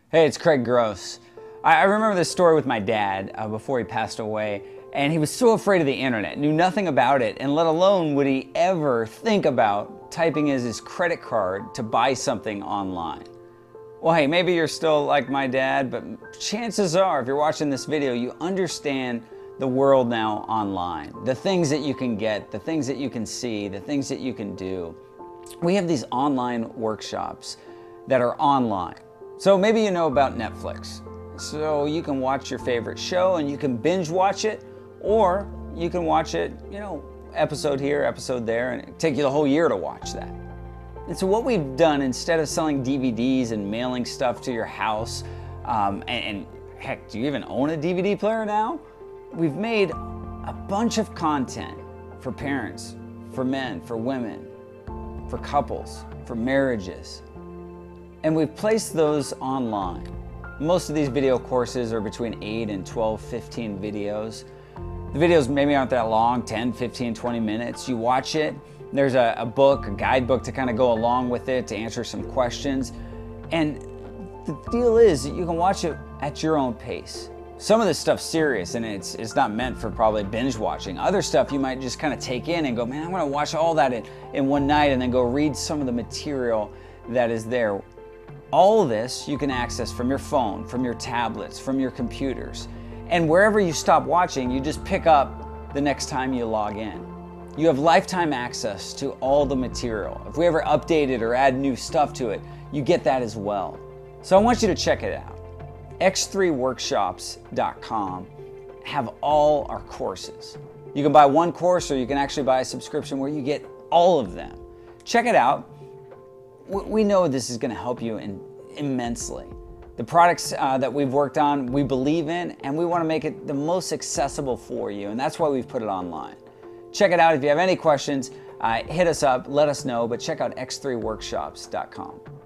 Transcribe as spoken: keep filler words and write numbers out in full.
Hey, it's Craig Gross. I, I remember this story with my dad uh, before he passed away, and he was so afraid of the internet, knew nothing about it, and let alone would he ever think about typing in his credit card to buy something online. Well, hey, maybe you're still like my dad, but chances are, if you're watching this video, you understand the world now online, the things that you can get, the things that you can see, the things that you can do. We have these online workshops that are online. So maybe you know about Netflix. So you can watch your favorite show and you can binge watch it, or you can watch it, you know, episode here, episode there, and it take you the whole year to watch that. And so what we've done, instead of selling D V Ds and mailing stuff to your house, um, and, and heck, do you even own a D V D player now? We've made a bunch of content for parents, for men, for women, for couples, for marriages. And we've placed those online. Most of these video courses are between eight and twelve, fifteen videos. The videos maybe aren't that long, ten, fifteen, twenty minutes. You watch it, there's a, a book, a guidebook to kind of go along with it to answer some questions. And the deal is that you can watch it at your own pace. Some of this stuff's serious and it's, it's not meant for probably binge watching. Other stuff you might just kind of take in and go, man, I'm gonna watch all that in, in one night, and then go read some of the material that is there. All of this you can access from your phone, from your tablets, from your computers. And wherever you stop watching, you just pick up the next time you log in. You have lifetime access to all the material. If we ever update it or add new stuff to it, you get that as well. So I want you to check it out. X three workshops dot com have all our courses. You can buy one course, or you can actually buy a subscription where you get all of them. Check it out. We know this is going to help you in, immensely. The products uh, that we've worked on, we believe in, and we want to make it the most accessible for you, and that's why we've put it online. Check it out. If you have any questions, uh, hit us up, let us know, but check out X three workshops dot com.